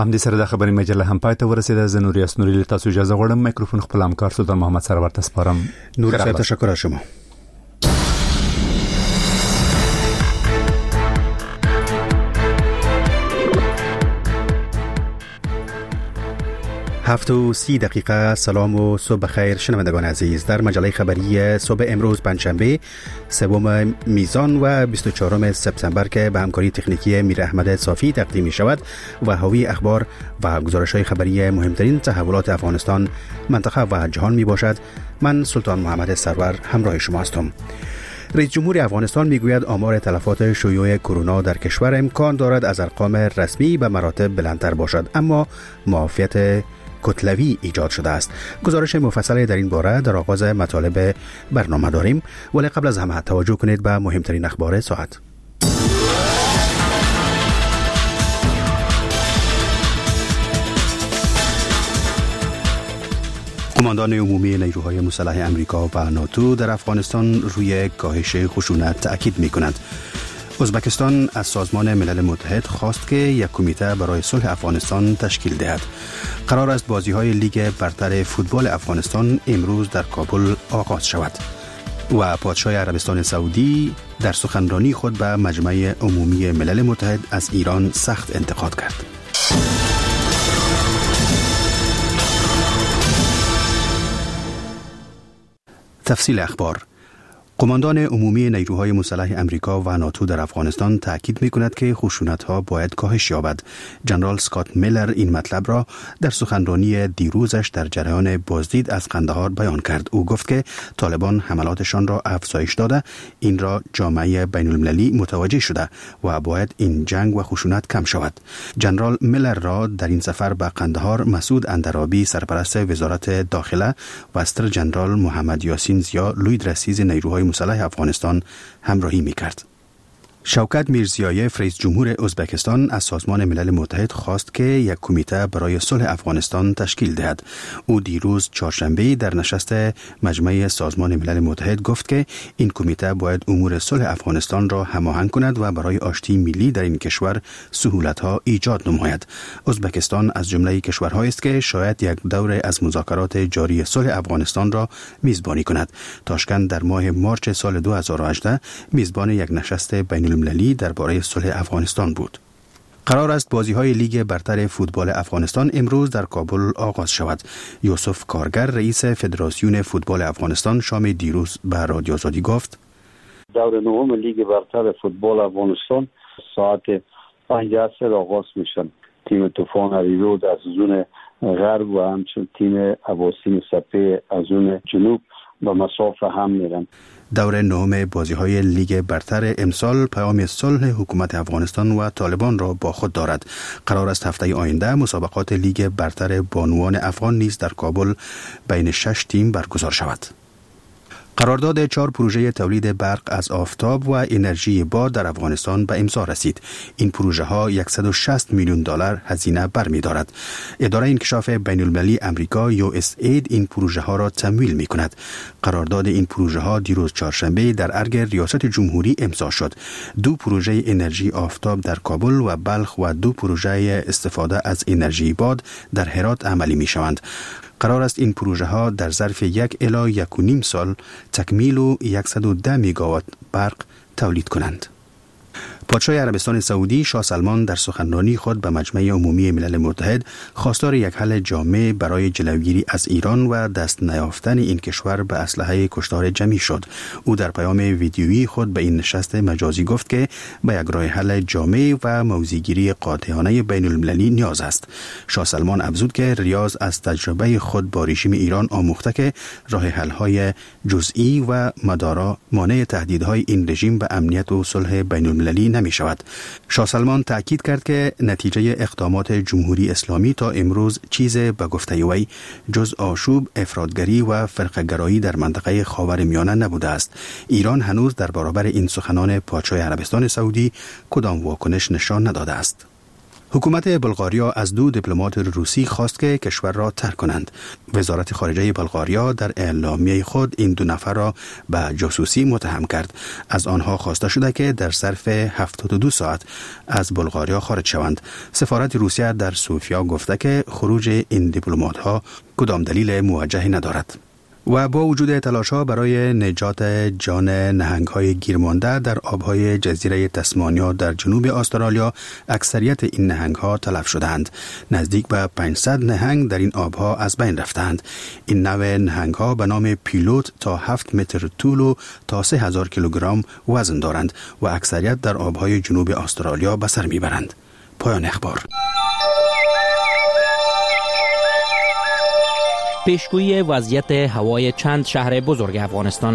همدې سره د خبري مجله هم پای ته ورسیده. زه نور یاسنوري له تاسو اجازه غواړم. میکروفون خپل همکار سلطان محمد سرور ته سپارم. نور صاحب تشکر از شما. هفت و 30 دقیقه. سلام و صبح بخیر شنوندگان عزیز. در مجله خبری صبح امروز پنجشنبه سوم میزان و 24 سپتامبر که به همکاری تکنیکی میر احمد صافی تقدیم می شود و حاوی اخبار و گزارش‌های خبری مهمترین تحولات افغانستان، منطقه و جهان می باشد. من سلطان محمد سرور همراه شما هستم. رئیس جمهور افغانستان میگوید آمار تلفات شیوع کرونا در کشور امکان دارد از ارقام رسمی به مراتب بلندتر باشد، اما معافیت کتلوی ایجاد شده است. گزارش مفصلی در این باره در آغاز مطالب برنامه داریم، ولی قبل از همه توجه کنید به مهمترین اخبار ساعت. قماندان عمومی نیروهای مسلح امریکا و ناتو در افغانستان روی کاهش خشونت تأکید می‌کند. ازبکستان از سازمان ملل متحد خواست که یک کمیته برای صلح افغانستان تشکیل دهد. قرار است بازی‌های لیگ برتر فوتبال افغانستان امروز در کابل آغاز شود. و پادشاه عربستان سعودی در سخنرانی خود به مجمع عمومی ملل متحد از ایران سخت انتقاد کرد. تفصیل اخبار. قماندان عمومی نیروهای مسلح امریکا و ناتو در افغانستان تاکید می‌کند که خشونت‌ها باید کاهش یابد. جنرال اسکات میلر این مطلب را در سخنرانی دیروزش در جریان بازدید از قندهار بیان کرد. او گفت که طالبان حملاتشان را افزایش داده، این را جامعه بین‌المللی متوجه شده و باید این جنگ و خشونت کم شود. جنرال میلر را در این سفر به قندهار مسعود اندرابی سرپرست وزارت داخله و استر جنرال محمد یاسین زیا لوی رئیس نیروهای مسلح افغانستان همراهی می‌کرد. شوکت میرزیایف رئیس جمهور ازبکستان از سازمان ملل متحد خواست که یک کمیته برای صلح افغانستان تشکیل دهد. او دیروز چهارشنبه در نشست مجمع سازمان ملل متحد گفت که این کمیته باید امور صلح افغانستان را هماهنگ کند و برای آشتی ملی در این کشور سهولت‌ها ایجاد نماید. ازبکستان از جمله کشورهایی است که شاید یک دوره از مذاکرات جاری صلح افغانستان را میزبانی کند. تاشکند در ماه مارچ سال 2018 میزبان یک نشست بین المللی درباره صلح افغانستان بود. قرار است بازی‌های لیگ برتر فوتبال افغانستان امروز در کابل آغاز شود. یوسف کارگر رئیس فدراسیون فوتبال افغانستان شام دیروز به رادیو آزادی گفت: دور نهم لیگ برتر فوتبال افغانستان ساعت 5 عصر آغاز میشن. تیم طوفان اریرود از زون غرب و همچنین تیم اباسین سپه از زون جنوب با مسافه هم میرن. دور نهم بازی‌های لیگ برتر امسال پیام صلح حکومت افغانستان و طالبان را با خود دارد. قرار است هفته آینده مسابقات لیگ برتر بانوان افغان نیز در کابل بین 6 تیم برگزار شود. قرارداد 4 پروژه تولید برق از آفتاب و انرژی باد در افغانستان به امضا رسید. این پروژه ها 160 میلیون دلار هزینه برمی‌دارد. اداره انکشاف بین‌المللی امریکا USAID این پروژه ها را تمویل می‌کند. قرارداد این پروژه ها دیروز چهارشنبه در ارگ ریاست جمهوری امضا شد. 2 پروژه انرژی آفتاب در کابل و بلخ و 2 پروژه استفاده از انرژی باد در هرات عملی می‌شوند. قرار است این پروژه ها در ظرف 1 الی 1.5 سال تکمیل و 110 میگاوات برق تولید کنند. پادشاه عربستان سعودی شاه سلمان در سخنرانی خود به مجمع عمومی ملل متحد خواستار یک حل جامع برای جلوگیری از ایران و دست نیافتن این کشور به اسلحه کشتار جمعی شد. او در پیام ویدیویی خود به این نشست مجازی گفت که به یک راه حل جامع و موضع‌گیری قاطعانه بین المللی نیاز است. شاه سلمان افزود که ریاض از تجربه خود با رژیم ایران آموخته که راه حل‌های جزئی و مدارا مانع تهدیدهای این رژیم به امنیت و صلح بین المللی نمی شود. شاه سلمان تأکید کرد که نتیجه اقدامات جمهوری اسلامی تا امروز چیز به گفته وی جز آشوب، افراطگری و فرقه‌گرایی در منطقه خاورمیانه نبوده است. ایران هنوز در برابر این سخنان پادشاه عربستان سعودی کدام واکنش نشان نداده است. حکومت بلغاریا از 2 دیپلمات روسی خواست که کشور را ترک کنند. وزارت خارجه بلغاریا در اعلامیه خود این 2 نفر را به جاسوسی متهم کرد. از آنها خواسته شده که در ظرف 72 ساعت از بلغاریا خارج شوند. سفارت روسیه در سوفیا گفته که خروج این دیپلمات‌ها کدام دلیل موجهی ندارد. و با وجود تلاش‌ها برای نجات جان نهنگ‌های گیرمانده در آب‌های جزیره تسمانیا در جنوب استرالیا، اکثریت این نهنگ‌ها تلف شدند. نزدیک به 500 نهنگ در این آب‌ها از بین رفتند. این نوع نهنگ‌ها به نام پیلوت تا 7 متر طول و تا 3000 کیلوگرم وزن دارند و اکثریت در آب‌های جنوب استرالیا به سر می‌برند. پایان اخبار. پیشگویی وضعیت هوای چند شهر بزرگ افغانستان.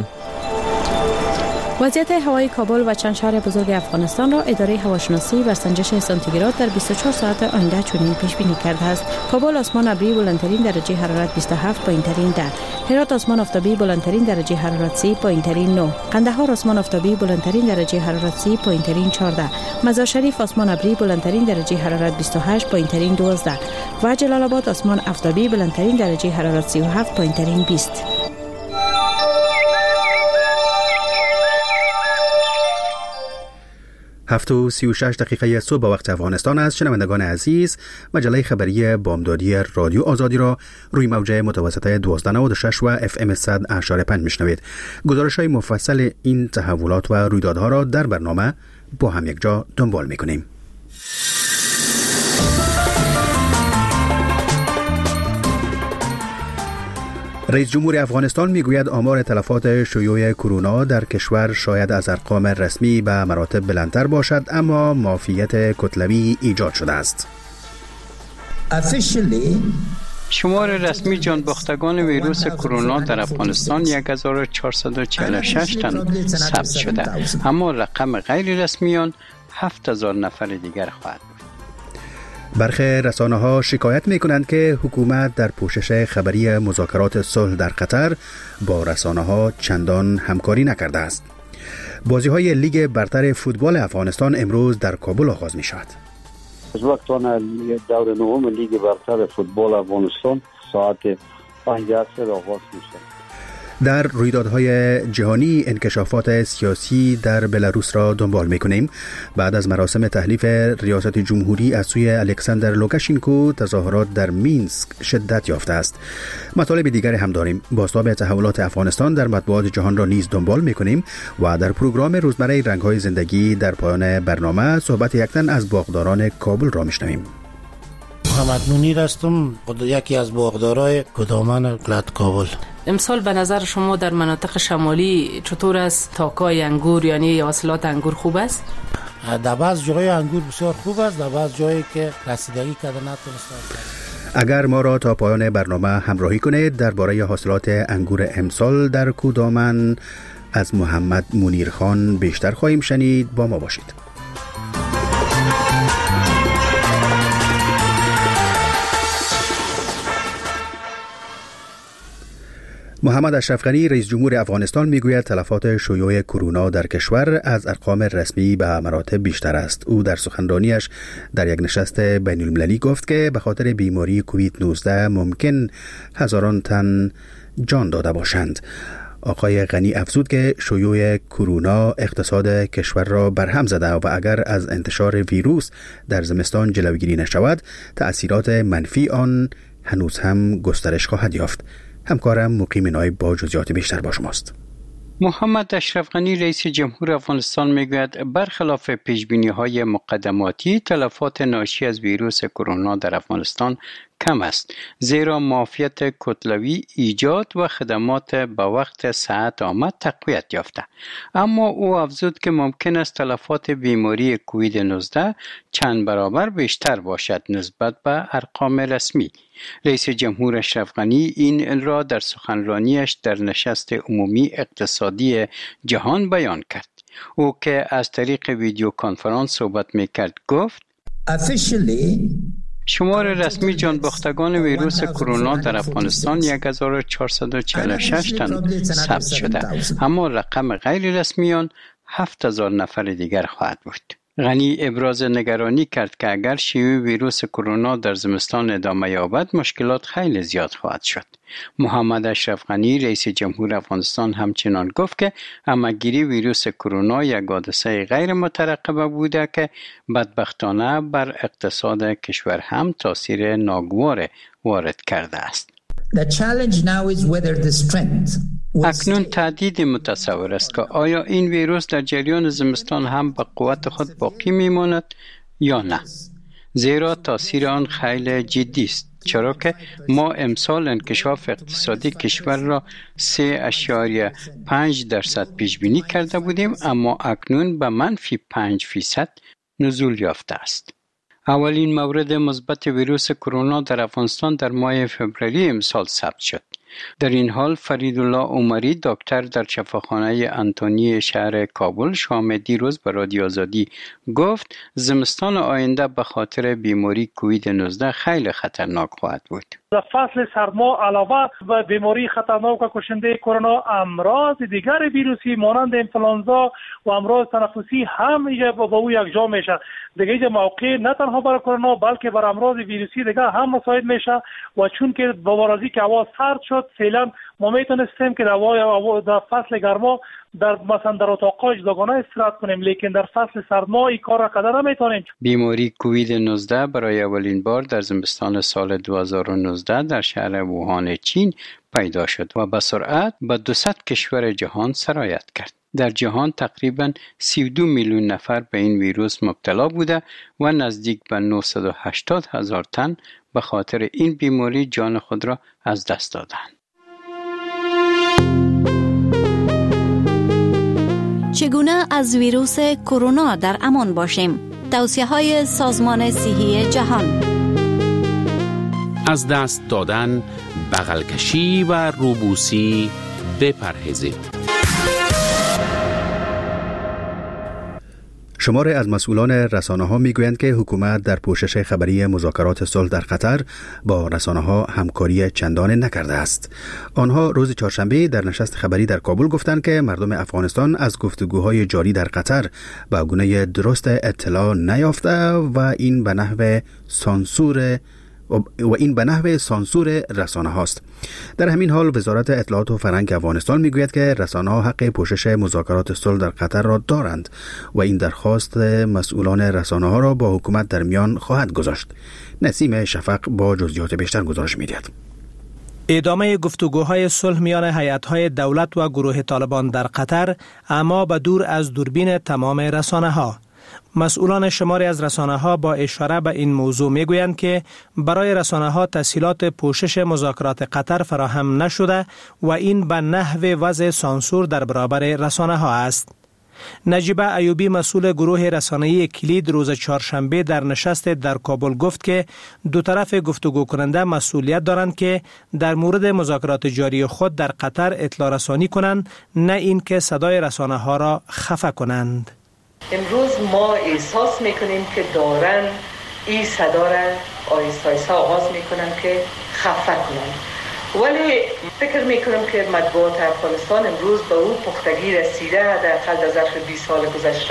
وضعیت هوای کابل و چند شهر بزرگ افغانستان را اداره هواشناسی بر سنجش سانتیگراد در 24 ساعت آینده چنین پیش بینی کرده است. کابل آسمان ابری بلندترین درجه حرارت 27، پایین‌ترین 10. هرات آسمان آفتابی بلندترین درجه حرارت 30، پایین‌ترین 9. قندهار آسمان آفتابی بلندترین درجه حرارت 30، پایین‌ترین 14. مزار شریف آسمان ابری بلندترین درجه حرارت 28، پایین‌ترین 12. و جلال آباد آسمان آفتابی بلندترین درجه حرارت 37، پایین‌ترین 20. 7:36 دقیقه صبح به وقت افغانستان است. شنوندگان عزیز، مجله خبری بامدادی رادیو آزادی را روی موج متوسطه 1296 و FM 100.5 میشنوید. گزارش‌های مفصل این تحولات و رویدادها را در برنامه با هم یک جا دنبال می‌کنیم. رئیس جمهور افغانستان میگوید آمار تلفات شیوع کرونا در کشور شاید از ارقام رسمی به مراتب بلندتر باشد، اما مافیت کتلوی ایجاد شده است. شمار رسمی جانباختگان ویروس کرونا در افغانستان 1446 تن ثبت شده، اما رقم غیر رسمیان 7000 نفر دیگر خواهد بود. برخی رسانه‌ها شکایت می‌کنند که حکومت در پوشش خبری مذاکرات صلح در قطر با رسانه‌ها چندان همکاری نکرده است. بازی‌های لیگ برتر فوتبال افغانستان امروز در کابل آغاز می‌شود. از وقتان دور نهم لیگ برتر فوتبال افغانستان ساعت 5 عصر آغاز می‌شود. در رویدادهای جهانی انکشافات سیاسی در بلاروس را دنبال می‌کنیم. بعد از مراسم تحلیف ریاست جمهوری از سوی الکساندر لوکاشنکو، تظاهرات در مینسک شدت یافته است. مطالب دیگر هم داریم. بازتاب تحولات افغانستان در مطبوعات جهان را نیز دنبال می‌کنیم و در پروگرام روزمره رنگ‌های زندگی در پایان برنامه صحبت یک تن از باغداران کابل را می‌شنویم. محمد منیر هستم، یکی از باغدارای کدامن ولایت کابل. امسال به نظر شما در مناطق شمالی چطور است؟ تاکای انگور یعنی حاصلات انگور خوب است؟ در بعض جای انگور بسیار خوب است، در بعض جایی که رسیدگی کرده نتونستند. اگر ما را تا پایان برنامه همراهی کنید، درباره حاصلات انگور امسال در کودامن از محمد منیر خان بیشتر خواهیم شنید. با ما باشید. محمد اشرف غنی رئیس جمهور افغانستان میگوید تلفات شیوع کرونا در کشور از ارقام رسمی به مراتب بیشتر است. او در سخنرانیش در یک نشست بین المللی گفت که به خاطر بیماری کووید 19 ممکن هزاران تن جان داده باشند. آقای غنی افزود که شیوع کرونا اقتصاد کشور را برهم زده و اگر از انتشار ویروس در زمستان جلوگیری نشود، تأثیرات منفی آن هنوز هم گسترش خواهد یافت. همکارم مقیم نایب با جزئیات بیشتر با شماست. محمد اشرف غنی رئیس جمهور افغانستان میگوید برخلاف پیشبینی‌های مقدماتی تلفات ناشی از ویروس کرونا در افغانستان کم است، زیرا معافیت کتلوی ایجاد و خدمات با وقت صحت آمد تقویت یافته. اما او افزود که ممکن است تلفات بیماری کووید 19 چند برابر بیشتر باشد نسبت به ارقام رسمی. رئیس جمهور اشرف غنی این را در سخنرانیش در نشست عمومی اقتصادی جهان بیان کرد. او که از طریق ویدیو کنفرانس صحبت میکرد گفت شمار رسمی جانباختگان ویروس کرونا در افغانستان 1446 تن ثبت شده، اما رقم غیر رسمیان 7000 نفر دیگر خواهد بود. غنی ابراز نگرانی کرد که اگر شیوع ویروس کرونا در زمستان ادامه یابد مشکلات خیلی زیاد خواهد شد. محمد اشرف غنی رئیس جمهور افغانستان همچنان گفت که همه‌گیری ویروس کرونا یک حادثه غیر مترقبه بوده که بدبختانه بر اقتصاد کشور هم تاثیر ناگوار وارد کرده است. اکنون تهدید متصور است که آیا این ویروس در جریان زمستان هم به قوت خود باقی میماند یا نه، زیرا تاثیر آن خیلی جدی است، چرا که ما امسال انکشاف اقتصادی کشور را 3.5% پیش بینی کرده بودیم، اما اکنون به -5% نزول یافته است. اولین مورد مثبت ویروس کرونا در افغانستان در ماه فوریه امسال ثبت شد. در این حال فریدالله عمری دکتر در شفاخانه انتونی شهر کابل شام دیروز به رادیو آزادی گفت زمستان آینده به خاطر بیماری کووید 19 خیلی خطرناک خواهد بود. در فصل سرما علاوه به بیماری خطرناک و کشنده کرونا امراض دیگر ویروسی مانند انفلانزا و امراض تنفسی هم با او یکجا میشه. دیگه اینجا موقع نه تنها برای کرونا بلکه برای امراض ویروسی دیگه هم مساعد میشه و چون که با بارزی که هوا سرد شد فعلا ما میتونستیم که در فصل گرما در مثلا در اتاق‌های جداگانه استراحت کنیم، لیکن در فصل سرما این کار را قدر نمیتونیم. بیماری کووید 19 برای اولین بار در زمستان سال 2019 در شهر ووهان چین پیدا شد و به سرعت به 200 کشور جهان سرایت کرد. در جهان تقریباً 32 میلیون نفر به این ویروس مبتلا بوده و نزدیک به 980,000 تن به خاطر این بیماری جان خود را از دست دادند. چگونه از ویروس کرونا در امان باشیم؟ توصیه‌های سازمان صحی جهان. از دست دادن، بغل کشی و روبوسی بپرهیزید. شماری از مسئولان رسانه‌ها میگویند که حکومت در پوشش خبری مذاکرات صلح در قطر با رسانه‌ها همکاری چندانی نکرده است. آنها روز چهارشنبه در نشست خبری در کابل گفتند که مردم افغانستان از گفتگوهای جاری در قطر به گونه درست اطلاع نیافته و این به نحو سانسور رسانه هاست. در همین حال وزارت اطلاعات و فرهنگ افغانستان میگوید که رسانه ها حق پوشش مذاکرات صلح در قطر را دارند و این درخواست مسئولان رسانه ها را با حکومت در میان خواهد گذاشت. نسیم شفق با جزئیات بیشتر گزارش می‌دهد. ادامه گفتگوهای صلح میان هیئت‌های دولت و گروه طالبان در قطر، اما به دور از دوربین تمام رسانه‌ها. مسئولان شماری از رسانه‌ها با اشاره به این موضوع میگویند که برای رسانه‌ها تسهیلات پوشش مذاکرات قطر فراهم نشده و این به نحو وضع سانسور در برابر رسانه‌ها است. نجیبه ایوبی مسئول گروه رسانه‌ای کلید روز چهارشنبه در نشست در کابل گفت که دو طرف گفتگو کننده مسئولیت دارند که در مورد مذاکرات جاری خود در قطر اطلاع رسانی کنند، نه اینکه صدای رسانه‌ها را خفه کنند. امروز ما احساس میکنیم که دارن این صدا را آیسته آغاز میکنن که خفه کنن، ولی فکر میکنم که مطبوعات افغانستان امروز به اون پختگی رسیده در ظرف 20 سال گذشته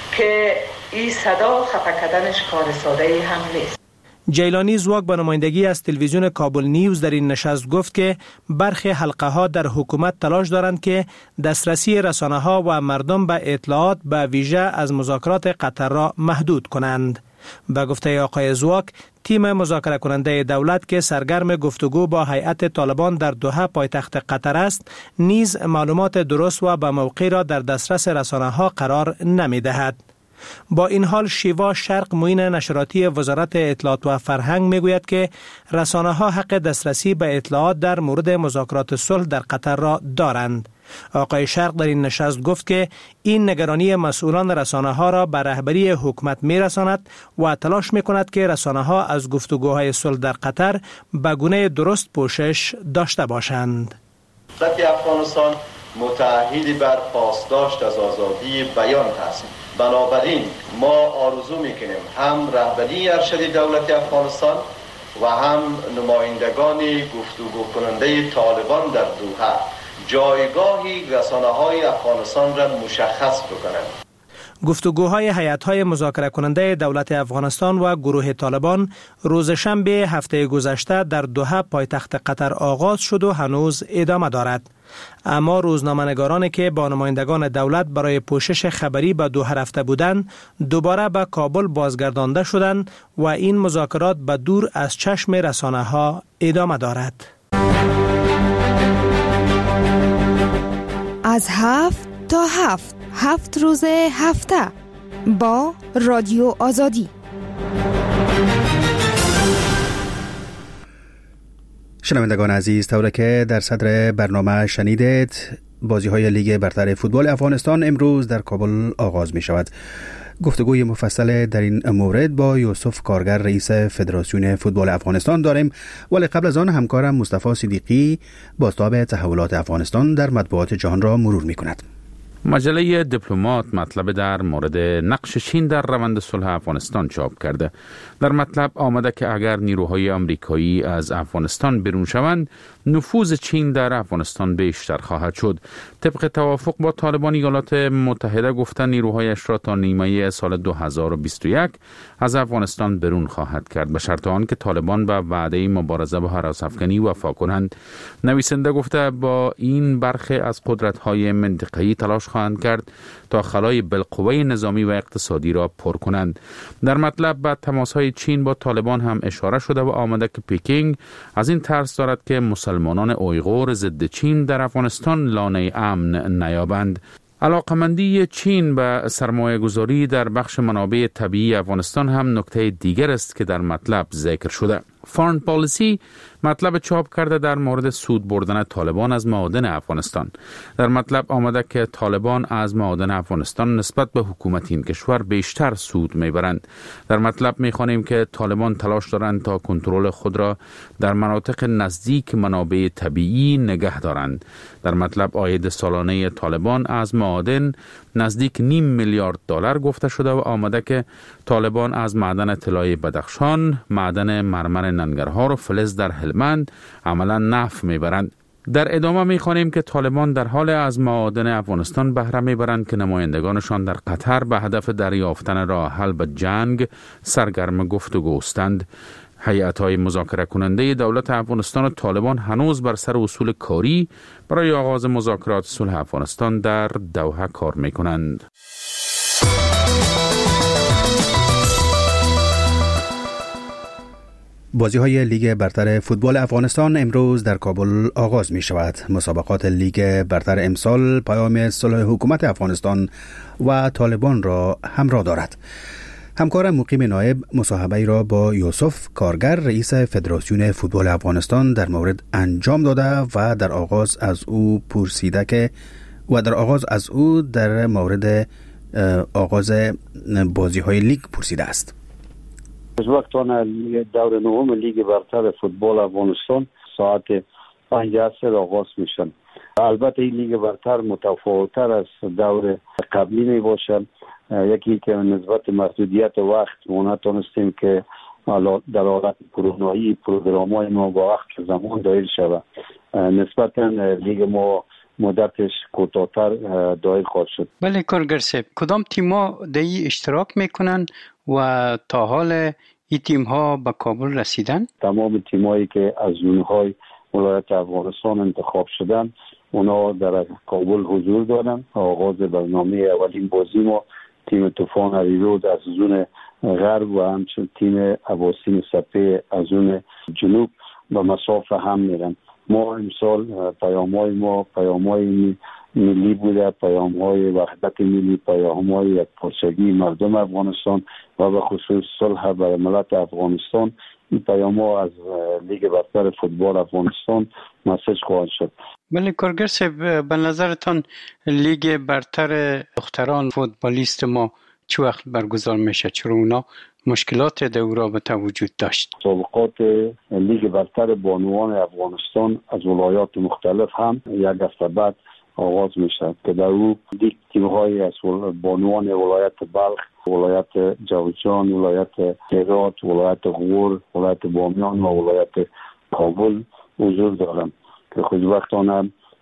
که این صدا خفه کردنش کار ساده هم نیست. جیلانی زواک به نمایندگی از تلویزیون کابل نیوز در این نشست گفت که برخی حلقه ها در حکومت تلاش دارند که دسترسی رسانه ها و مردم به اطلاعات به ویژه از مذاکرات قطر را محدود کنند. به گفته آقای زواک، تیم مذاکره کننده دولت که سرگرم گفتگو با هیئت طالبان در دوحه پایتخت قطر است، نیز معلومات درست و به موقع را در دسترس رسانه ها قرار نمی دهد. با این حال شیوا شرق معین نشراتی وزارت اطلاعات و فرهنگ میگوید که رسانه ها حق دسترسی به اطلاعات در مورد مذاکرات صلح در قطر را دارند. آقای شرق در این نشست گفت که این نگرانی مسئولان رسانه ها را به رهبری حکومت میرساند و تلاش میکند که رسانه ها از گفتگوهای صلح در قطر به گونه درست پوشش داشته باشند. دولت افغانستان متعهد بر پاسداشت از آزادی بیان است. بنابراین ما آرزو میکنیم هم رهبری ارشد دولت افغانستان و هم نمایندگان گفتگو کننده طالبان در دوحه جایگاهی رسانه‌های افغانستان را مشخص بکنند. گفتگوهای هیئت‌های مذاکره کننده دولت افغانستان و گروه طالبان روز شنبه هفته گذشته در دوحه پایتخت قطر آغاز شد و هنوز ادامه دارد. اما روزنامه‌نگارانی که با نمایندگان دولت برای پوشش خبری به دوحه رفته بودند دوباره به کابل بازگردانده شدند و این مذاکرات به دور از چشم رسانه‌ها ادامه دارد. از 7 تا 7 روز هفته با رادیو آزادی. شنوندگان عزیز، طوری که در صدر برنامه شنیدید، بازی‌های لیگ برتر فوتبال افغانستان امروز در کابل آغاز می شود. گفتگوی مفصل در این مورد با یوسف کارگر رئیس فدراسیون فوتبال افغانستان داریم، ولی قبل از آن همکارم مصطفی صدیقی بازتاب تحولات افغانستان در مطبوعات جهان را مرور می کند. مجله دیپلمات مطلب در مورد نقش چین در روند صلح افغانستان چاپ کرده. در مطلب آمده که اگر نیروهای آمریکایی از افغانستان بیرون شوند، نفوذ چین در افغانستان بیشتر خواهد شد. طبق توافق با طالبان ایالات متحده گفتن نیروهایش را تا نیمه سال 2021 از افغانستان بیرون خواهد کرد، به شرط آن که طالبان به وعده مبارزه با هراس‌افکنی وفا کنند. نویسنده گفته با این برخی از قدرت‌های منطقه‌ای تلاش خواهند کرد تا خلای بالقوه نظامی و اقتصادی را پر کنند. در مطلب به تماس‌های چین با طالبان هم اشاره شده و آمده که پکینگ از این ترس دارد که مسلمانان اویغور ضد چین در افغانستان لانه امن نیابند. علاقمندی چین به سرمایه گذاری در بخش منابع طبیعی افغانستان هم نکته دیگر است که در مطلب ذکر شده. فارن پالیسی مطلب چاپ کرده در مورد سود بردن طالبان از معادن افغانستان. در مطلب آمده که طالبان از معادن افغانستان نسبت به حکومت این کشور بیشتر سود میبرند. در مطلب میخوانیم که طالبان تلاش دارند تا کنترل خود را در مناطق نزدیک منابع طبیعی نگه دارند. در مطلب عاید سالانه طالبان از معادن نزدیک $500 میلیارد گفته شده و آمده که طالبان از معدن طلای بدخشان، معدن مرمر ننگرهار و فلز در هلمند عملا نفع میبرند. در ادامه میخوانیم که طالبان در حال از معادن افغانستان بهره میبرند که نمایندگانشان در قطر به هدف دریافتن راه حل به جنگ سرگرم گفتگوستند. هیئت‌های مذاکره کننده دولت افغانستان و طالبان هنوز بر سر اصول کاری برای آغاز مذاکرات صلح افغانستان در دوحه کار میکنند. بازی‌های لیگ برتر فوتبال افغانستان امروز در کابل آغاز می شود. مسابقات لیگ برتر امسال پیام صلح حکومت افغانستان و طالبان را همراه دارد. همکارم مقیم نایب مصاحبه را با یوسف کارگر رئیس فدراسیون فوتبال افغانستان در مورد انجام داده و در آغاز از او پرسیده که در مورد آغاز بازی‌های لیگ پرسیده است. از وقتان دور نهم لیگ برتر فوتبال افغانستان ساعت 5 عصر آغاز میشن. البته این لیگ برتر متفاوت‌تر از دور قبلی می باشد. یکی که نسبت محدودیت وقت ما نتونستیم که در حالت کرونایی پروگرام‌های ما با وقت زمان دایر شود. نسبتاً لیگ ما مدتش کوتاه‌تر دایر خواهد شد. بله کارگر صاحب، کدام تیم‌ها در این اشتراک میکنن و تا حال این تیم‌ها به کابل رسیدن؟ تمام تیم‌هایی که از زون‌های ولایت افغانستان انتخاب شدن اونا در کابل حضور دارن. آغاز برنامه اولین بازی ما تیم طوفان اریرود از زون غرب و همچنین تیم اباسین سپه از زون جنوب به مسافه هم میرن. ما امسال پیام‌های ملی بوده، پیام‌های وحدت ملی، پیام‌های یکپارچگی مردم افغانستان و به خصوص صلح برای ملت افغانستان. این پیام‌ها از لیگ برتر فوتبال افغانستان مسیج خواهد شد. بله کارگر صاحب، به نظرتان لیگ برتر دختران فوتبالیست ما چه وقت برگزار میشه؟ چرا اونا مشکلات در او رابطه وجود داشت؟ مسابقات لیگ برتر بانوان افغانستان از ولایات مختلف هم یک هفته بعد آغاز میشه که در او دیگه تیم‌های از بانوان ولایت بلخ، ولایت جوزجان، ولایت هرات، ولایت غور، ولایت بامیان و ولایت کابل حضور دارن که خوشبختانه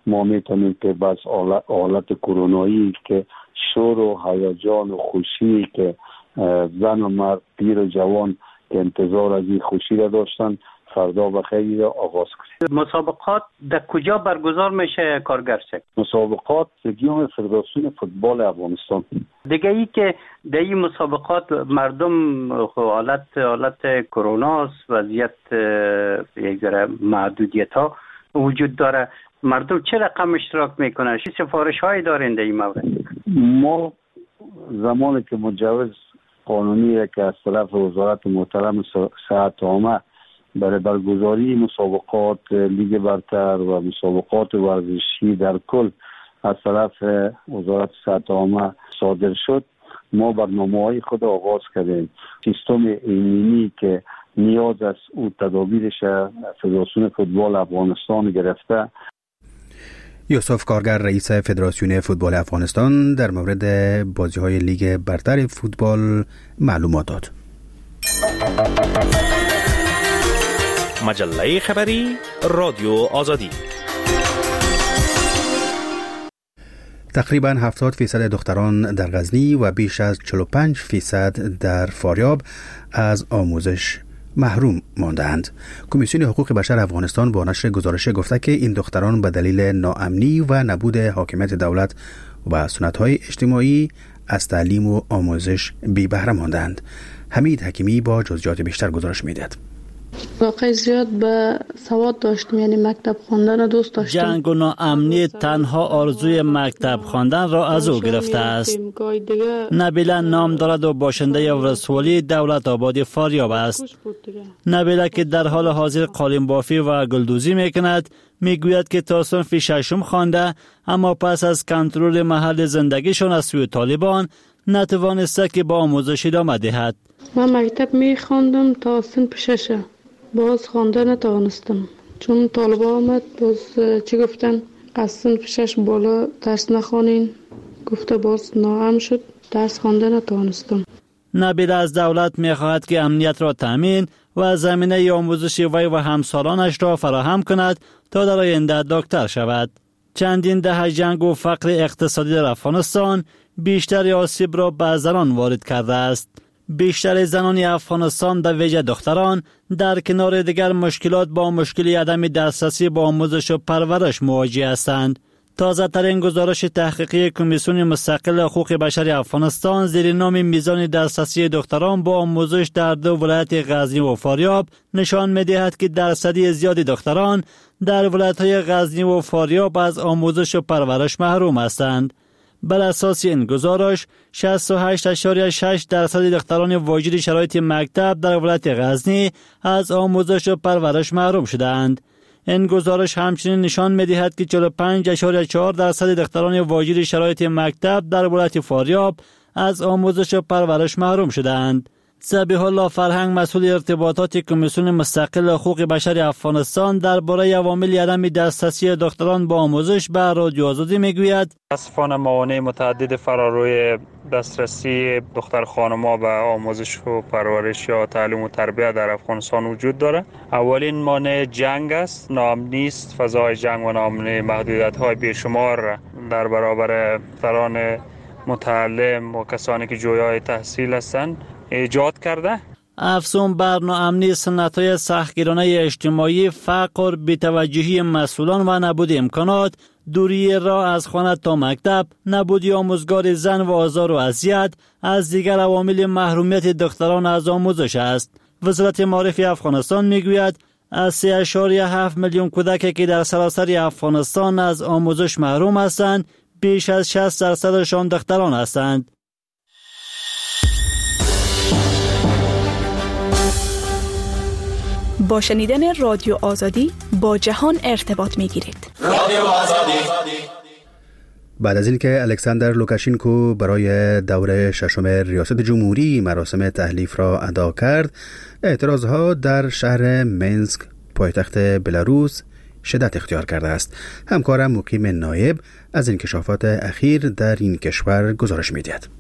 ما میتونیم که بس حالت کرونایی که شور و هیجان و خوشی که زن و مرد پیر و جوان که انتظار از این خوشی را داشتن فردا بخیر آغاز کنیم. مسابقات در کجا برگزار میشه کارگر سک؟ مسابقات گیوم فدراسیون فوتبال افغانستان. دیگه ای که در این مسابقات مردم حالت کرونا است، وضعیت یک ذره محدودیت ها وجود داره، مردم چه رقم اشتراک میکنن؟ چه سفارش هایی دارین در این مورد؟ ما زمانی که مجوز قانونی که از طرف وزارت محترم صحت عامه برای برگزاری مسابقات لیگ برتر و مسابقات ورزشی در کل از طرف وزارت صحت عامه صادر شد، ما برنامه‌های خود آغاز کردیم. سیستم ایمنی که نیاز از او تدابیرش فدراسیون فوتبال افغانستان گرفته. یوسف کارگر رئیس فدراسیون فوتبال افغانستان در مورد بازی‌های لیگ برتر فوتبال معلومات داد. مجله خبری رادیو آزادی. تقریباً 70% دختران در غزنی و بیش از 45% در فاریاب از آموزش محروم ماندند. کمیسیون حقوق بشر افغانستان با نشر گزارش گفته که این دختران به دلیل ناامنی و نبود حاکمیت دولت و سنت‌های اجتماعی از تعلیم و آموزش بی بهره ماندند. حمید حکیمی با جزئیات بیشتر گزارش می‌دهد. واقعا زیاد به سواد داشتم، یعنی مکتب خواندن دوست داشتم. جنگ و ناامنی تنها آرزوی مکتب خواندن را از او گرفته است. نبیله نام دارد و باشنده ولسوالی دولت آباد فاریاب است. نبیله که در حال حاضر قالین بافی و گلدوزی میکند میگوید که تا صنف ششم خوانده، اما پس از کنترل محل زندگیشان از سوی طالبان نتوانسته که با آموزش ادامه دهد. من مکتب میخواندم تا صنف 6، باز خوانده نتوانستم چون طالبا آمد. باز چی گفتن؟ از صنف 6 بالا درس نخوانین، گفته باز ناام شد، درس خوانده نتوانستم. نبیل از دولت میخواهد که امنیت را تامین و زمینه آموزش وی و همسالانش را فراهم کند تا در آینده دکتر شود. چندین دهه جنگ و فقر اقتصادی در افغانستان بیشتر آسیب را به زنان وارد کرده است. بیشتر زنان افغانستان به ویژه دختران در کنار دیگر مشکلات با مشکل عدم دسترسی به آموزش و پرورش مواجه هستند. تازه ترین گزارش تحقیقی کمیسیون مستقل حقوق بشر افغانستان زیر نام میزان دسترسی دختران با آموزش در دو ولایت غزنی و فاریاب نشان می‌دهد که درصدی زیادی دختران در ولایت‌های غزنی و فاریاب از آموزش و پرورش محروم هستند. بر اساس این گزارش 68.6% دختران واجد شرایط مکتب در ولایت غزنی از آموزش و پرورش محروم شدند. این گزارش همچنین نشان می‌دهد که 45.4% دختران واجد شرایط مکتب در ولایت فاریاب از آموزش و پرورش محروم شدند. ذبیح الله فرهنگ مسئول ارتباطات کمیسیون مستقل حقوق بشر افغانستان درباره عوامل عدم دسترسی دختران به آموزش به رادیو آزادی میگوید: متاسفانه موانع متعدد فراروی دسترسی دختر خانم‌ها به آموزش و پرورش یا تعلیم و تربیت در افغانستان وجود داره. اولین مانع جنگ است، ناامنی است. فضای جنگ و ناامنی محدودیت‌های بیشمار در برابر دختران متعلم و کسانی که جویای تحصیل هستند ایجاد کرده. افزون بر ناامنی سنت‌های سختگیرانه اجتماعی، فقر، بی‌توجهی مسئولان و نبود امکانات، دوری راه از خانه تا مکتب، نبود آموزگار زن و آزار و اذیت از دیگر عوامل محرومیت دختران از آموزش است. وزارت معارف افغانستان میگوید از 3.7 میلیون کودک که در سراسر افغانستان از آموزش محروم هستند، بیش از 60% دختران هستند. با شنیدن رادیو آزادی با جهان ارتباط می‌گیرید. رادیو آزادی. بعد از اینکه الکساندر لوکاشنکو برای دور ششم ریاست جمهوری مراسم تحلیف را ادا کرد، اعتراضها در شهر مینسک پایتخت بلاروس شدت اختیار کرده است. همکارم مقیم نایب از انکشافات اخیر در این کشور گزارش می‌دهد.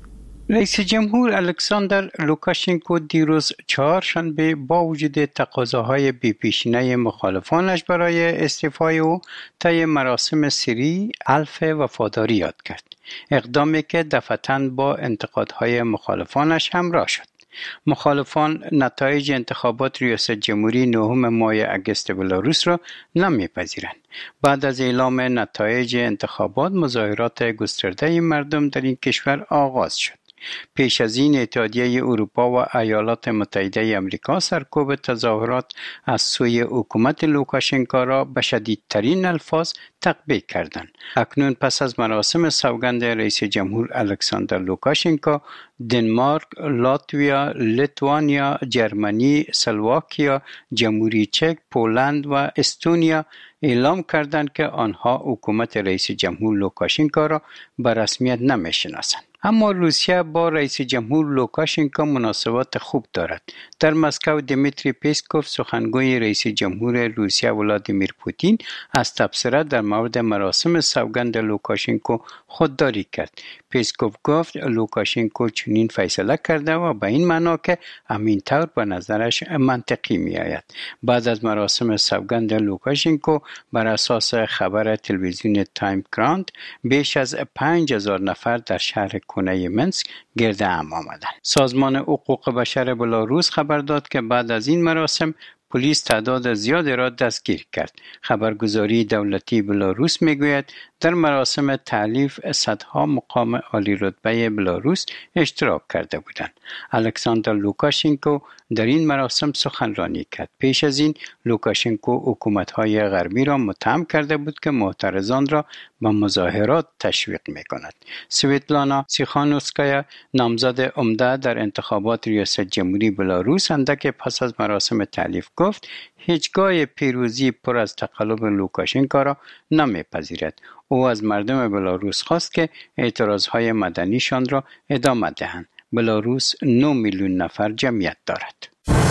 رئیس جمهور الکساندر لوکاشنکو دیروز چهارشنبه با وجود تقاضاهای بی‌پیشینه مخالفانش برای استعفای او طی مراسم سری حلف وفاداری یاد کرد. اقدامی که دفعتاً با انتقادهای مخالفانش همراه شد. مخالفان نتایج انتخابات ریاست جمهوری 9 ماه اگست بلاروس را نمی‌پذیرند. بعد از اعلام نتایج انتخابات مظاهرات گسترده مردم در این کشور آغاز شد. پیش از این اتحادیه اروپا و ایالات متحده آمریکا سرکوب تظاهرات از سوی حکومت لوکاشنکو را به شدیدترین الفاظ تقبیح کردند. اکنون پس از مراسم سوگند رئیس جمهور الکساندر لوکاشنکو، دنمارک، لاتویا، لیتوانیا، جرمنی، اسلواکیا، جمهوری چک، پولند و استونیا اعلام کردند که آنها حکومت رئیس جمهور لوکاشنکو را به رسمیت نمی‌شناسند. اما روسیه با رئیس جمهور لوکاشنکو مناسبات خوب دارد. در مسکو دمیتری پیسکوف سخنگوی رئیس جمهور روسیه ولادیمیر پوتین از تبصره در مورد مراسم سوگند لوکاشنکو خودداری کرد. پیسکوف گفت لوکاشنکو چنین فیصله کرده و به این معنا که همین طور به نظرش منطقی می آید. بعد از مراسم سوگند لوکاشنکو بر اساس خبر تلویزیون تایم کرانت بیش از 5000 نفر در شهر کنه منسک گرد هم آمدند. سازمان حقوق بشر بلاروس خبر داد که بعد از این مراسم پلیس تعداد زیادی را دستگیر کرد. خبرگزاری دولتی بلاروس میگوید در مراسم تألیف صدها مقام عالی رتبه بلاروس اشتراک کرده بودند. الکساندر لوکاشنکو در این مراسم سخنرانی کرد. پیش از این لوکاشنکو حکومت‌های غربی را متهم کرده بود که معترضان را به مظاهرات تشویق می‌کند. سویتلانا تیخانوفسکایا نامزد عمده در انتخابات ریاست جمهوری بلاروس اندک پس از مراسم تألیف گفت هیچگاه پیروزی پر از تقلب لوکاشنکو را نمی‌پذیرد. او از مردم بلاروس خواست که اعتراضهای مدنیشان را ادامه دهند. بلاروس 9 میلیون نفر جمعیت دارد.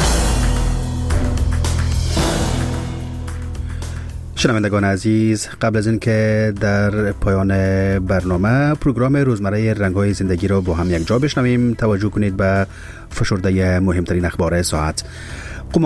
شنوندگان عزیز، قبل از اینکه در پایان برنامه پروگرام روزمره رنگ‌های زندگی را با هم یک جا بشنویم، توجه کنید به فشرده مهمترین اخبار ساعت.